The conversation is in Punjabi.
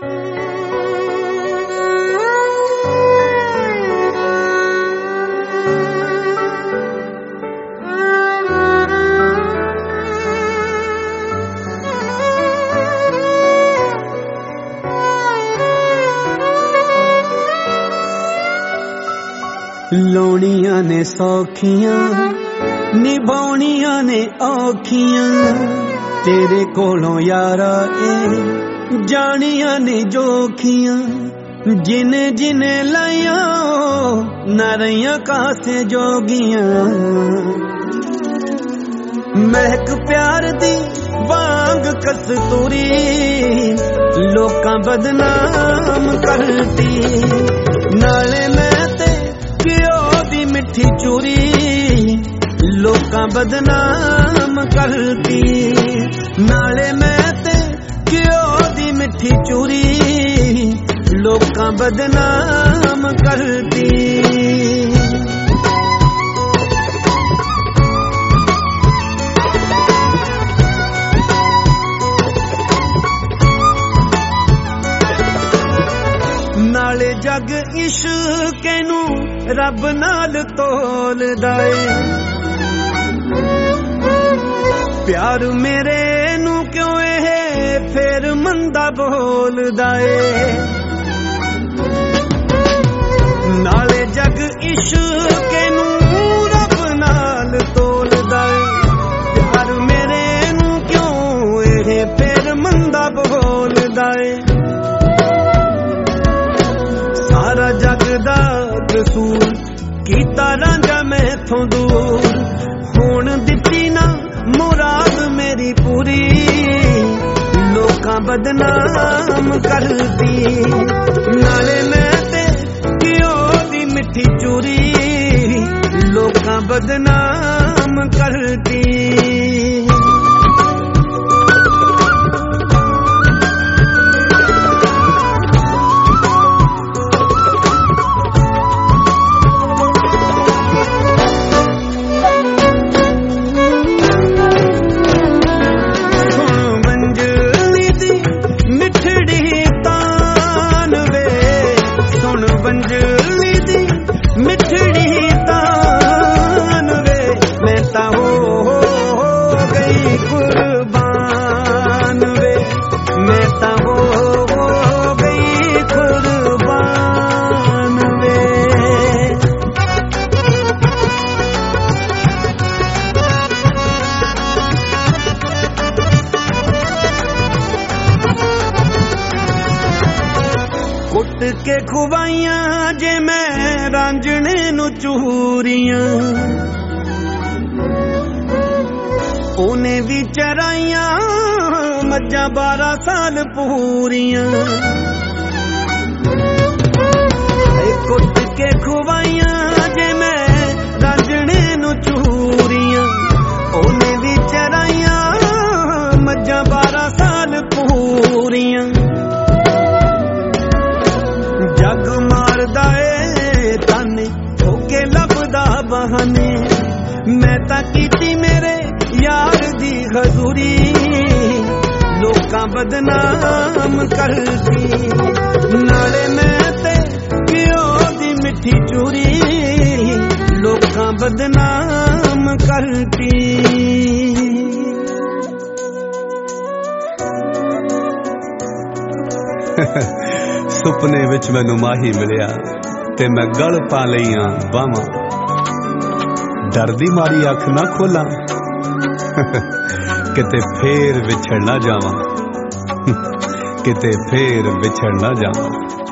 ਲਾਉਣੀਆਂ ਨੇ ਸੌਖੀਆਂ ਨਿਭਾਉਣੀਆਂ ਨੇ ਔਖੀਆਂ ਤੇਰੇ ਕੋਲੋਂ ਯਾਰਾ ਇਹ ਜਾਣੀਆਂ ਨੇ ਜੋਖੀਆਂ ਜਿਨੇ ਜਿਨੇ ਲਾਇਆ ਨਾ ਰਹੀਆਂ ਕਾਸੇ ਜੋਗੀਆਂ ਮਹਿਕ ਪਿਆਰ ਦੀ ਵਾਂਗ ਕਸਤੂਰੀ ਲੋਕਾਂ ਬਦਨਾਮ ਕਰਦੀ ਨਾਲੇ ਮੈਂ ਤੇ ਘਿਓ ਦੀ ਮਿੱਠੀ ਚੂਰੀ ਲੋਕਾਂ ਬਦਨਾਮ ਕਰਦੀ ਨਾਲੇ ਮੈਂ ਤੇ ਘਿਓ ਦੀ ਮਿੱਠੀ ਚੂਰੀ ਲੋਕਾਂ ਬਦਨਾਮ ਕਰਦੀ ਨਾਲੇ ਜਗ ਇਸ਼ਕ ਨੂੰ ਰੱਬ ਨਾਲ ਤੋਲਦਾ ਏ ਪਿਆਰ ਮੇਰੇ ਨੂੰ ਕਿਉਂ ਇਹ ਫੇਰ ਮੰਦਾ ਬੋਲਦਾ ਏ ਨਾਲੇ ਜਗ ਇਸ਼ਕ ਨੂੰ ਰੱਬ ਨਾਲ ਤੋਲਦਾ ਏ ਪਿਆਰ ਮੇਰੇ ਨੂੰ ਕਿਉਂ ਇਹ ਫੇਰ ਮੰਦਾ ਬੋਲਦਾ ਏ ਸਾਰਾ ਜਗ ਦਾ ਕਸੂਰ ਕੀਤਾ ਰਾਂਝਾ ਮੈਥੋਂ ਦੂਰ ਹੁਣ ਦਿੱਤੀ ਨਾ ਮੁਰਾਦ ਮੇਰੀ ਪੂਰੀ ਲੋਕਾਂ ਬਦਨਾਮ ਕਰਦੀ ਨਾਲੇ ਮੈਂ ਤੇ ਘਿਓ ਦੀ ਮਿੱਠੀ ਚੂਰੀ ਲੋਕਾਂ ਬਦਨਾਮ ਕਰਦੀ ਬੰਜਲੀ ਦੀ ਮਿੱਠੜੀ ਤਾਨ ਵੇ ਮੈਂ ਤਾਂ ਹੋ ਗਈ ਕੁਰਬਾਨ ਵੇ ਮੈਂ ਤਾਂ ਹੋ ਗਈ ਕੁਰਬਾਨ ਵੇ ਕੁੱਟ ਕੇ ਖੁਵਾਈਆਂ ਜੇ ਮੈਂ ਰਾਂਝਣੇ ਨੂੰ ਚੂਰੀਆਂ ਉਹਨੇ ਵੀ ਚਰਾਈਆਂ ਮੱਝਾਂ 12 ਸਾਲ ਪੂਰੀਆਂ ਕੁੱਟ ਕੇ ਖੁਵਾਈਆਂ ਜੇ ਮੈਂ ਰਾਂਝਣੇ ਨੂੰ ਚੂਰੀਆਂ ਉਹਨੇ ਵੀ ਚਰਾਈਆਂ ਮੱਝਾਂ 12 ਸਾਲ ਪੂਰੀਆਂ ਜਗ ਮਾਰਦਾ ਏ ਤਾਨੇ ਹੋ ਕੇ ਲੱਭਦਾ ਬਹਾਨੇ ਮੈਂ ਤਾਂ ਕੀਤੀ ਮੇਰੇ ਯਾਰ ਦੀ ਹਜ਼ੂਰੀ ਲੋਕਾਂ ਬਦਨਾਮ ਕਰਦੀ ਨਾਲੇ ਮੈਂ ਤੇ ਘਿਓ ਦੀ ਮਿੱਠੀ ਚੂਰੀ ਲੋਕਾਂ ਬਦਨਾਮ ਕਰਦੀ ਸੁਪਨੇ ਵਿੱਚ ਮੈਨੂੰ ਮਾਹੀ ਮਿਲਿਆ ਤੇ ਮੈਂ ਗਲ ਪਾ ਲਈਆਂ ਬਾਹਾਂ ਡਰਦੀ ਮਾਰੀ ਅੱਖ ਨਾ ਖੋਲਾਂ ਕਿਤੇ ਫੇਰ ਵਿਛੜ ਨਾ ਜਾਵਾਂ ਕਿਤੇ ਫੇਰ ਵਿਛੜ ਨਾ ਜਾਵਾਂ